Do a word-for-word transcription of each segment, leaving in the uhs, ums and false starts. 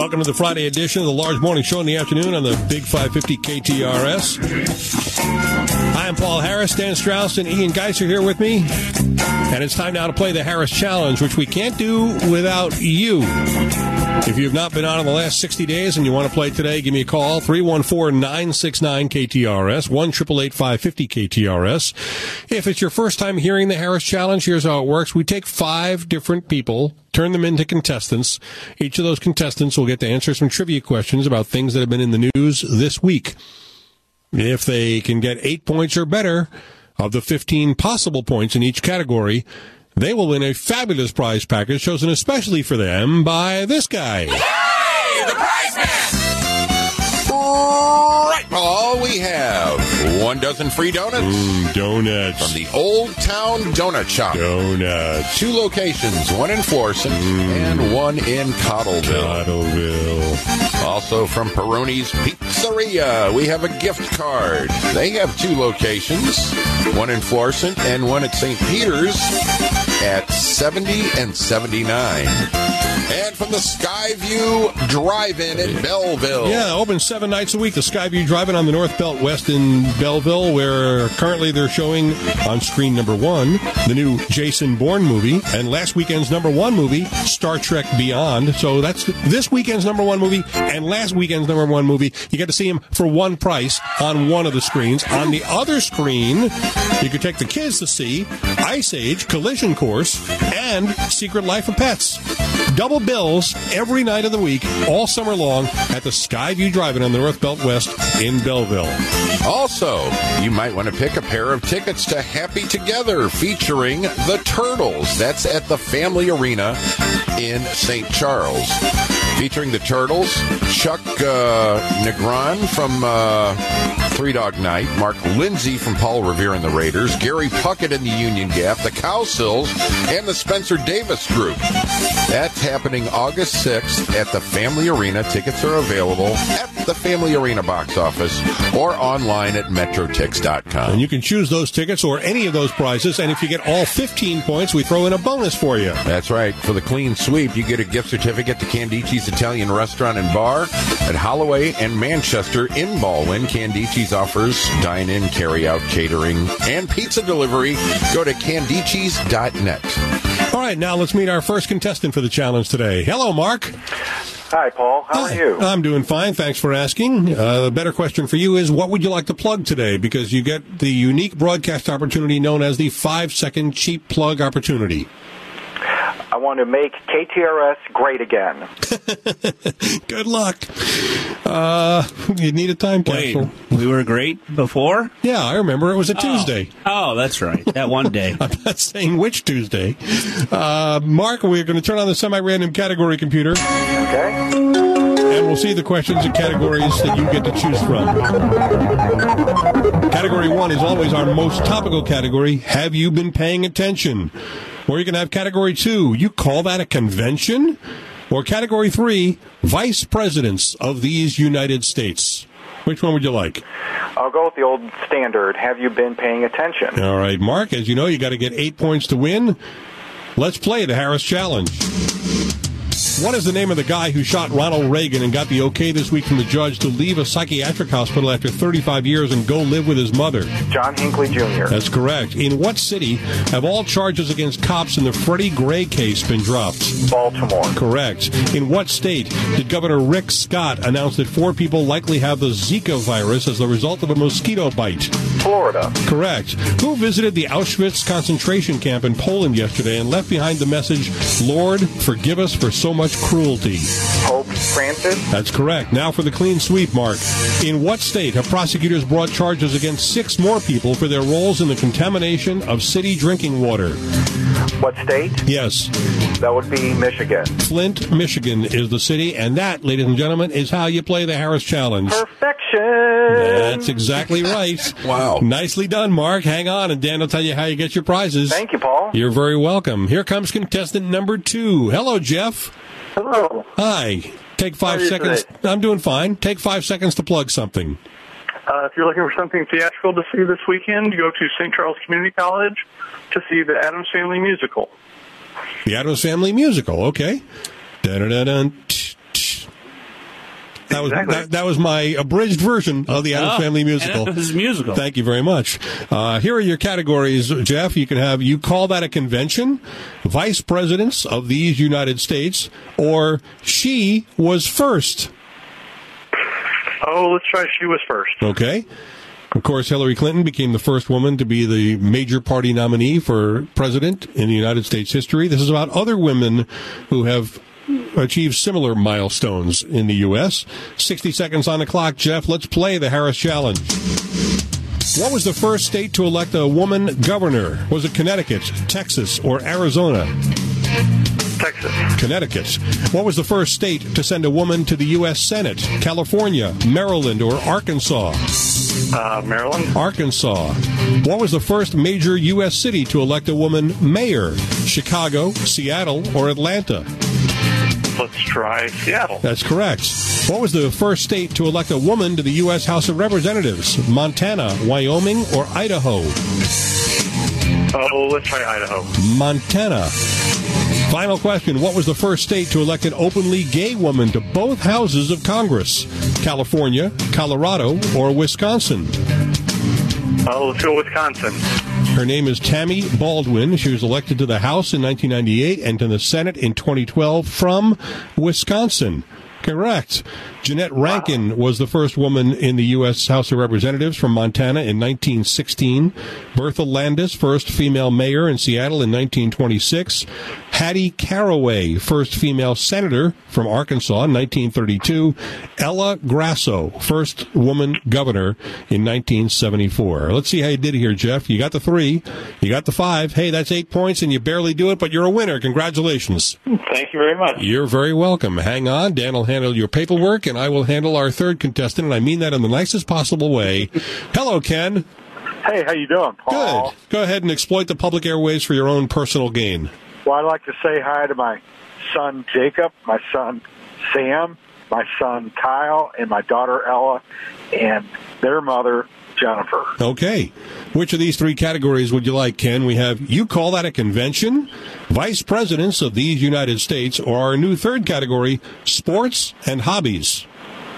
Welcome to the Friday edition of the Large Morning Show in the afternoon on the Big five fifty K T R S. I'm Paul Harris. Dan Strauss and Ian Geis are here with me. And it's time now to play the Harris Challenge, which we can't do without you. If you have not been on in the last sixty days and you want to play today, give me a call, three one four, nine six nine, K T R S, one eight eight eight, five five zero, K T R S. If it's your first time hearing the Harris Challenge, here's how it works. We take five different people, turn them into contestants. Each of those contestants will get to answer some trivia questions about things that have been in the news this week. If they can get eight points or better of the fifteen possible points in each category, they will win a fabulous prize package chosen especially for them by this guy. Hey, the prize man! Right, Paul, we have one dozen free donuts. Mm, donuts. From the Old Town Donut Shop. Donuts. Two locations, one in Florissant mm. and one in Cottleville. Cottleville. Also from Peroni's Pizzeria, we have a gift card. They have two locations, one in Florissant and one at Saint Peter's at seventy and seventy-nine. And from the Skyview Drive-In in Belleville. Yeah, open seven nights a week. The Skyview Drive-In on the North Belt West in Belleville, where currently they're showing on screen number one the new Jason Bourne movie, and last weekend's number one movie, Star Trek Beyond. So that's this weekend's number one movie and last weekend's number one movie. You get to see them for one price on one of the screens. On the other screen, you could take the kids to see Ice Age, Collision Course, and Secret Life of Pets. Double bills every night of the week, all summer long, at the Skyview Drive-In on the North Belt West in Belleville. Also, you might want to pick a pair of tickets to Happy Together featuring the Turtles. That's at the Family Arena in Saint Charles. Featuring the Turtles, Chuck uh, Negron from uh, Three Dog Night, Mark Lindsay from Paul Revere and the Raiders, Gary Puckett and the Union Gap, the Cowsills, and the Spencer Davis Group. That's happening August sixth at the Family Arena. Tickets are available at the Family Arena box office or online at metrotix dot com. And you can choose those tickets or any of those prizes, and if you get all fifteen points, we throw in a bonus for you. That's right. For the clean sweep, you get a gift certificate to Candici's Italian Restaurant and Bar at Holloway and Manchester in Baldwin. Candici's offers dine-in, carry-out, catering, and pizza delivery. Go to candicis dot net. All right, now let's meet our first contestant for the challenge today. Hello, Mark. Hi, Paul. How Hi. are you? I'm doing fine. Thanks for asking. Uh, the better question for you is, what would you like to plug today? Because you get the unique broadcast opportunity known as the five-second cheap plug opportunity. I want to make K T R S great again. Good luck. Uh, you need a time capsule. Wait, we were great before? Yeah, I remember. It was a oh. Tuesday. Oh, that's right. That one day. I'm not saying which Tuesday. Uh, Mark, we're going to turn on the semi-random category computer. Okay. And we'll see the questions and categories that you get to choose from. Category one is always our most topical category. Have you been paying attention? Or you can have category two. You call that a convention? Or category three, vice presidents of these United States. Which one would you like? I'll go with the old standard. Have you been paying attention? All right, Mark, as you know, you got to get eight points to win. Let's play the Harris Challenge. What is the name of the guy who shot Ronald Reagan and got the okay this week from the judge to leave a psychiatric hospital after thirty-five years and go live with his mother? John Hinckley Junior That's correct. In what city have all charges against cops in the Freddie Gray case been dropped? Baltimore. Correct. In what state did Governor Rick Scott announce that four people likely have the Zika virus as the result of a mosquito bite? Florida. Correct. Who visited the Auschwitz concentration camp in Poland yesterday and left behind the message, Lord, forgive us for so much cruelty? Pope Francis. That's correct. Now for the clean sweep, Mark. In what state have prosecutors brought charges against six more people for their roles in the contamination of city drinking water? What state? Yes. That would be Michigan. Flint, Michigan is the city, and that, ladies and gentlemen, is how you play the Harris Challenge. Perfection! That's exactly right. Wow. Nicely done, Mark. Hang on, and Dan will tell you how you get your prizes. Thank you, Paul. You're very welcome. Here comes contestant number two. Hello, Jeff. Hello. Hi. Take five How are you seconds. today? I'm doing fine. Take five seconds to plug something. Uh, if you're looking for something theatrical to see this weekend, you go to Saint Charles Community College to see the Addams Family musical. The Addams Family musical, okay. Dun-dun-dun-dun. That was Exactly. that, that was my abridged version of the Addams Oh, Family musical. and it was musical. Thank you very much. Uh, here are your categories, Jeff. You can have you call that a convention, vice presidents of these United States, or she was first. Oh, let's try she was first. Okay. Of course, Hillary Clinton became the first woman to be the major party nominee for president in the United States history. This is about other women who have achieved similar milestones in the U S sixty seconds on the clock, Jeff. Let's play the Harris Challenge. What was the first state to elect a woman governor? Was it Connecticut, Texas, or Arizona? Texas. Connecticut. What was the first state to send a woman to the U S Senate? California, Maryland, or Arkansas? Uh, Maryland. Arkansas. What was the first major U S city to elect a woman mayor? Chicago, Seattle, or Atlanta? Let's try Seattle. That's correct. What was the first state to elect a woman to the U S House of Representatives? Montana, Wyoming, or Idaho? Oh, let's try Idaho. Montana. Final question. What was the first state to elect an openly gay woman to both houses of Congress? California, Colorado, or Wisconsin? Oh, let's go Wisconsin. Her name is Tammy Baldwin. She was elected to the House in nineteen ninety-eight and to the Senate in twenty twelve from Wisconsin. Correct. Jeanette Rankin was the first woman in the U S House of Representatives from Montana in nineteen sixteen. Bertha Landis, first female mayor in Seattle in nineteen twenty-six. Hattie Caraway, first female senator from Arkansas in nineteen thirty-two. Ella Grasso, first woman governor in nineteen seventy-four. Let's see how you did here, Jeff. You got the three. You got the five. Hey, that's eight points, and you barely do it, but you're a winner. Congratulations. Thank you very much. You're very welcome. Hang on. Dan will handle your paperwork, and I will handle our third contestant, and I mean that in the nicest possible way. Hello, Ken. Hey, how you doing, Paul? Good. Go ahead and exploit the public airways for your own personal gain. Well, I'd like to say hi to my son Jacob, my son Sam, my son Kyle, and my daughter Ella, and their mother Jennifer. Okay. Which of these three categories would you like, Ken? We have you call that a convention, vice presidents of these United States, or our new third category, sports and hobbies.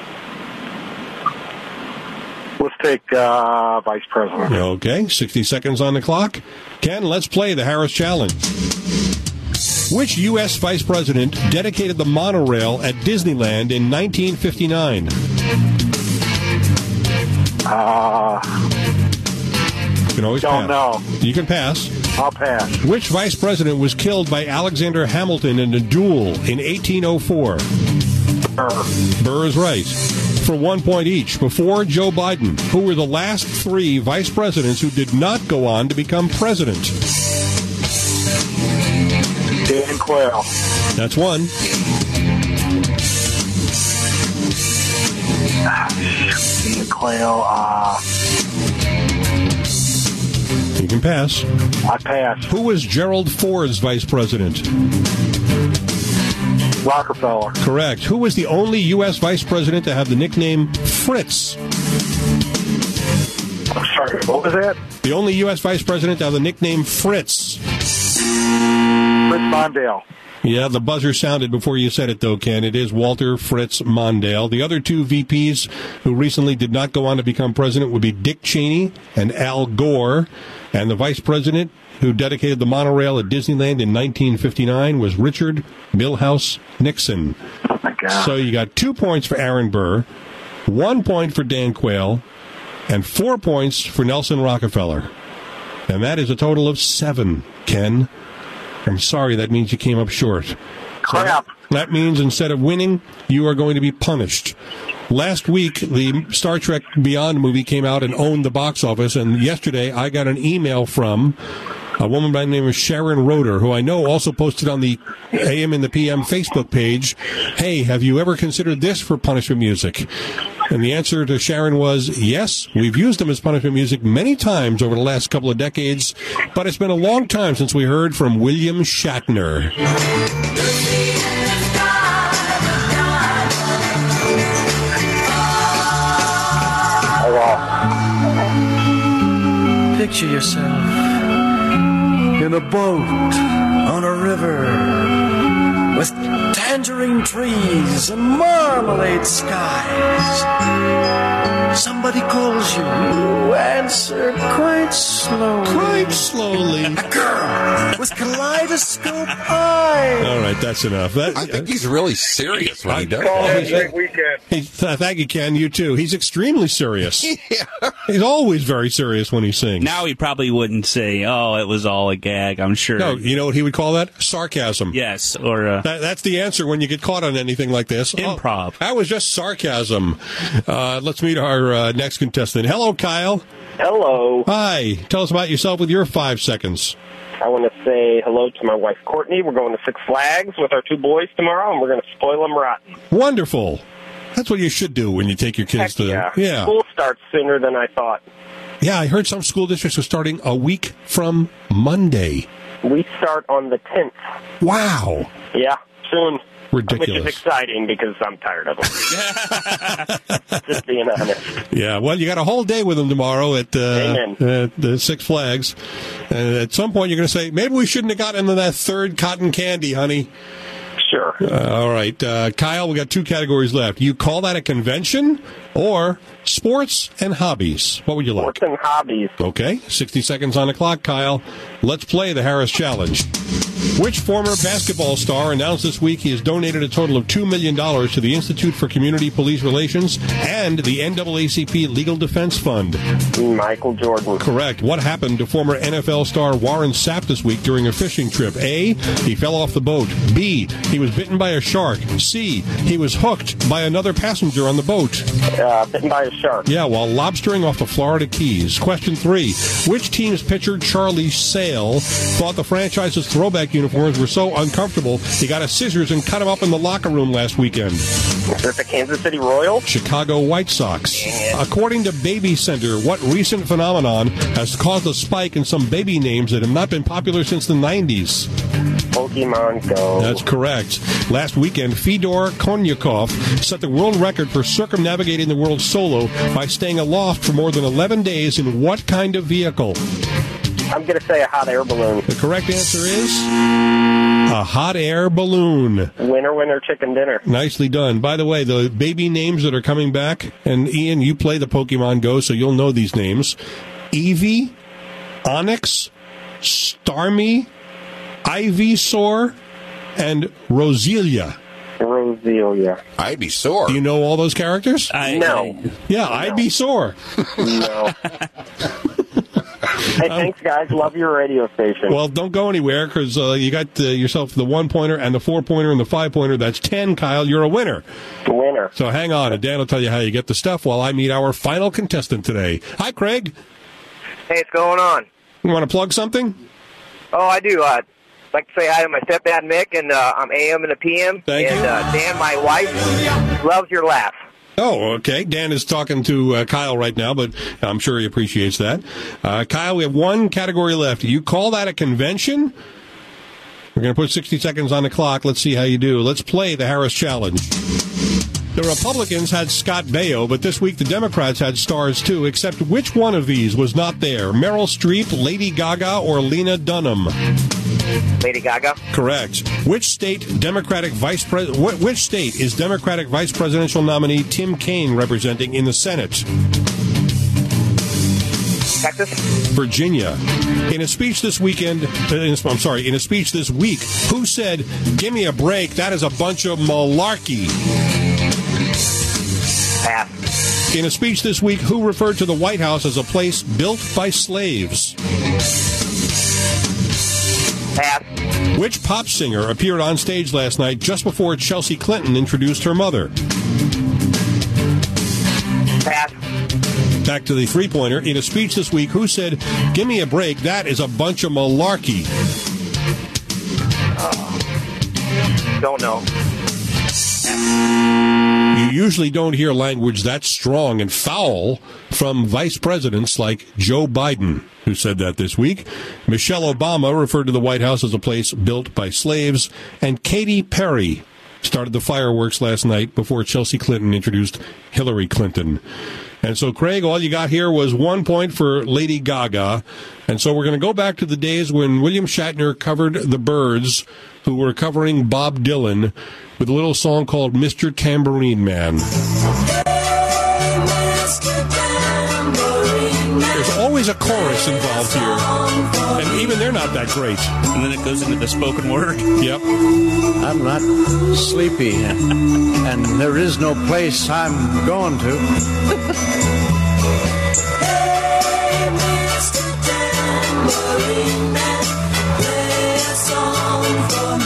Let's take uh, vice president. Okay. sixty seconds on the clock. Ken, let's play the Harris Challenge. Which U S vice president dedicated the monorail at Disneyland in nineteen fifty-nine? Uh, You can always don't pass. know. You can pass. I'll pass. Which vice president was killed by Alexander Hamilton in a duel in eighteen oh four? Burr. Burr is right. For one point each, before Joe Biden, who were the last three vice presidents who did not go on to become president? Dan Quayle. That's one. Dan Quayle. Uh, You can pass. I pass. Who was Gerald Ford's vice president? Rockefeller. Correct. Who was the only U S vice president to have the nickname Fritz? I'm sorry, what was that? The only U S vice president to have the nickname Fritz. Fritz Mondale. Yeah, the buzzer sounded before you said it, though, Ken. It is Walter Fritz Mondale. The other two V Ps who recently did not go on to become president would be Dick Cheney and Al Gore. And the vice president who dedicated the monorail at Disneyland in nineteen fifty-nine was Richard Milhouse Nixon. Oh, my God. So you got two points for Aaron Burr, one point for Dan Quayle, and four points for Nelson Rockefeller. And that is a total of seven, Ken. I'm sorry, that means you came up short. Crap. That means instead of winning, you are going to be punished. Last week, the Star Trek Beyond movie came out and owned the box office, and yesterday I got an email from a woman by the name of Sharon Roeder, who I know also posted on the A M and the P M Facebook page, hey, have you ever considered this for punishment music? And the answer to Sharon was, yes, we've used them as punishment music many times over the last couple of decades, but it's been a long time since we heard from William Shatner. Picture yourself in a boat on a river with tangerine trees and marmalade skies. Somebody calls you, you answer quite slowly. Quite slowly. A girl with kaleidoscope eyes. All right, that's enough. That, I think he's really serious when he does Call that. it a great weekend. He, th- thank you, Ken. You too. He's extremely serious. Yeah. He's always very serious when he sings. Now he probably wouldn't say, "Oh, it was all a gag." I'm sure. No, you know what he would call that? Sarcasm. Yes, or uh, That, that's the answer when you get caught on anything like this. Improv. Oh, that was just sarcasm. Uh, let's meet our uh, next contestant. Hello, Kyle. Hello. Hi. Tell us about yourself with your five seconds. I want to say hello to my wife, Courtney. We're going to Six Flags with our two boys tomorrow, and we're going to spoil them rotten. Wonderful. That's what you should do when you take your kids Heck to yeah. yeah. School starts sooner than I thought. Yeah, I heard some school districts are starting a week from Monday. We start on the tenth. Wow. Yeah, soon. Ridiculous. Which is exciting because I'm tired of them. Just being honest. Yeah, well, you got a whole day with them tomorrow at, uh, at the Six Flags. And at some point, you're going to say, maybe we shouldn't have gotten into that third cotton candy, honey. Sure. Uh, all right. Uh, Kyle, we got two categories left. You call that a convention or sports and hobbies? What would you like? Sports and hobbies. Okay. sixty seconds on the clock, Kyle. Let's play the Harris Challenge. Which former basketball star announced this week he has donated a total of two million dollars to the Institute for Community Police Relations and the N double A C P Legal Defense Fund? Michael Jordan. Correct. What happened to former N F L star Warren Sapp this week during a fishing trip? A, he fell off the boat. B, he was bitten by a shark. C, he was hooked by another passenger on the boat. Uh, bitten by a shark. Yeah, while lobstering off the Florida Keys. Question three, which team's pitcher Charlie Sale thought the franchise's throwback uniforms were so uncomfortable he got a scissors and cut them up in the locker room last weekend? Is it the Kansas City Royals? Chicago White Sox. According to Baby Center, what recent phenomenon has caused a spike in some baby names that have not been popular since the nineties? Pokemon Go. That's correct. Last weekend, Fedor Konyakov set the world record for circumnavigating the world solo by staying aloft for more than eleven days in what kind of vehicle? I'm going to say a hot air balloon. The correct answer is a hot air balloon. Winner, winner, chicken dinner. Nicely done. By the way, the baby names that are coming back, and Ian, you play the Pokemon Go, so you'll know these names. Eevee, Onyx, Starmie, Ivysaur, and Roselia. Roselia. Ivysaur. Do you know all those characters? I, No. Yeah, Ivysaur. No. Hey, thanks, guys. Love your radio station. Well, don't go anywhere because uh, you got uh, yourself the one-pointer and the four-pointer and the five-pointer. That's ten, Kyle. You're a winner. Winner. So hang on, and Dan will tell you how you get the stuff while I meet our final contestant today. Hi, Craig. Hey, what's going on? You want to plug something? Oh, I do. Uh, I'd like to say hi to my stepdad, Mick, and uh, I'm A M and a P M. Thank and, you. uh, Dan, my wife, loves your laugh. Oh, okay. Dan is talking to uh, Kyle right now, but I'm sure he appreciates that. Uh, Kyle, we have one category left. You call that a convention? We're going to put sixty seconds on the clock. Let's see how you do. Let's play the Harris Challenge. The Republicans had Scott Baio, but this week the Democrats had stars too, except which one of these was not there? Meryl Streep, Lady Gaga, or Lena Dunham? Lady Gaga. Correct. Which state Democratic vice pres- wh- which state is Democratic vice presidential nominee Tim Kaine representing in the Senate? Texas. Virginia. In a speech this weekend, uh, in a- I'm sorry, in a speech this week, who said, "Give me a break, that is a bunch of malarkey"? Pass. In a speech this week, who referred to the White House as a place built by slaves? Pass. Which pop singer appeared on stage last night just before Chelsea Clinton introduced her mother? Pass. Back to the three-pointer. In a speech this week, who said, "Give me a break, that is a bunch of malarkey"? Uh, don't know. You usually don't hear language that strong and foul from vice presidents like Joe Biden, who said that this week. Michelle Obama referred to the White House as a place built by slaves. And Katy Perry started the fireworks last night before Chelsea Clinton introduced Hillary Clinton. And so, Craig, all you got here was one point for Lady Gaga. And so we're going to go back to the days when William Shatner covered the Byrds, who were covering Bob Dylan with a little song called Mister Tambourine Man. There's always a chorus involved here, and even they're not that great. And then it goes into the spoken word. Yep. I'm not sleepy, and there is no place I'm going to. Hey, Mister Tambourine Man, play a song for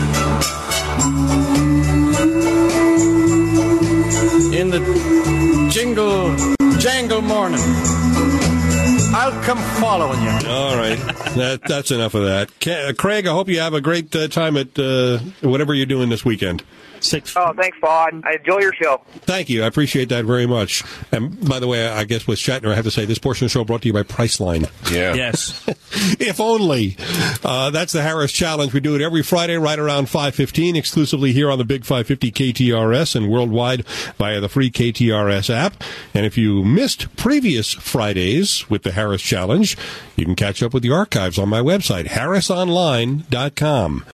me. In the jingle jangle morning, I'll come following you. All right. That, that's enough of that. Ca- Craig, I hope you have a great uh, time at uh, whatever you're doing this weekend. Six. Oh, thanks, Paul. I enjoy your show. Thank you. I appreciate that very much. And by the way, I guess with Shatner, I have to say this portion of the show brought to you by Priceline. Yeah. Yes. If only. Uh, that's the Harris Challenge. We do it every Friday right around five fifteen, exclusively here on the Big five fifty K T R S and worldwide via the free K T R S app. And if you missed previous Fridays with the Harris Challenge, you can catch up with the archives on my website, harris online dot com.